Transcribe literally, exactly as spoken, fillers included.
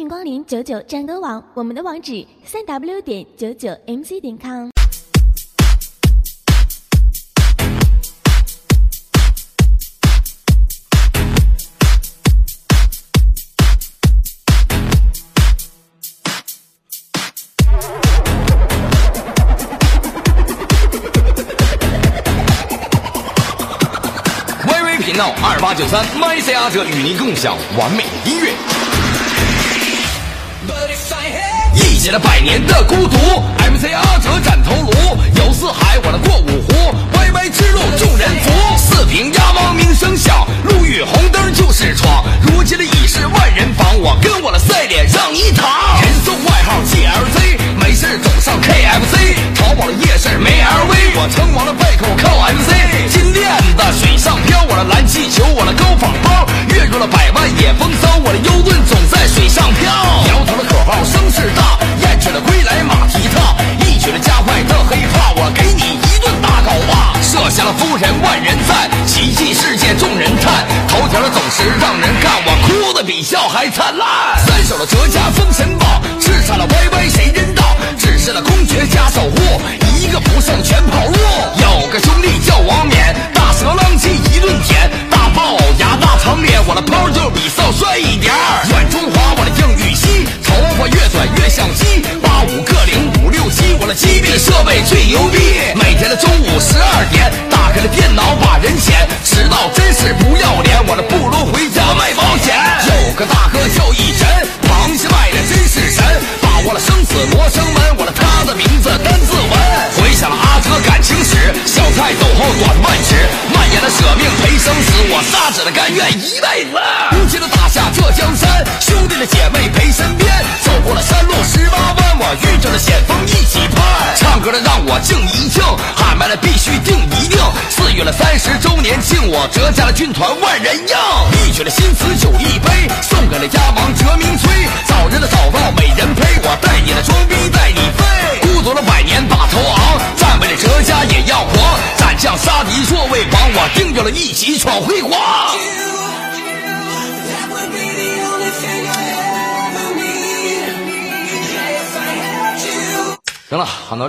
迎光临九九战歌网，我们的网址三 w 点九九 m c 点 com。 微微频道二八九三 ，My C 阿哲与您共享完美音乐。一写了百年的孤独 ，M C 阿哲斩头颅，游四海我的过五湖，歪歪之路众人扶，四平八稳名声响，路遇红灯就是闯，如今的已是万人房，我跟我的赛脸让一躺，人送外号 G L Z， 没事总上 K F C， 淘宝的夜市没 L V， 我称王的背后靠 M C， 金链子水上漂，我的蓝气球，我的高仿包，月入了百万也风骚，我的幽盾总在水上飘，摇头的口号声势大，燕雀的归来马蹄踏，一曲的加快的黑怕，我给你一顿大镐吧，设下了夫人万人赞，奇迹事件众人叹，头条的总是让人干，我哭的比笑还灿烂，三手的折加封神榜，叱咤了歪歪谁人道，只是了公爵加守护，一个不剩全跑路，有个兄弟叫王冕，大蛇狼藉一顿舔，大龅牙大长脸，我的泡就比少帅一点儿，软中华我的硬玉溪，头发越短越像鸡，八五个零五六七，我的机密设备最牛逼，每天的中午十二点，打开了电脑把人钱，迟到真是不要脸，我的不如回家卖保险，有个大哥叫一神，螃蟹卖的真是神，把握了生死罗生门，我的他的名字单字文，回想了阿哲感情史，小菜走后短万尺，蔓延了舍命赔生死，我撒纸的甘愿一辈子，如今的打下这江山，兄弟的姐妹陪身边，走过了山路十八弯，我遇着了险峰一起攀，唱歌的让我静一静，喊麦的必须定一定，四月了三十周年庆，我折下了军团万人应，一曲的新词酒一杯，送给了鸭王哲明催，早日的找到美人陪，我带你的装逼带你飞，孤独了百年把头昂，站为了哲家也要狂，斩将杀敌若为王，我定有了一起闯辉煌。行了，很多。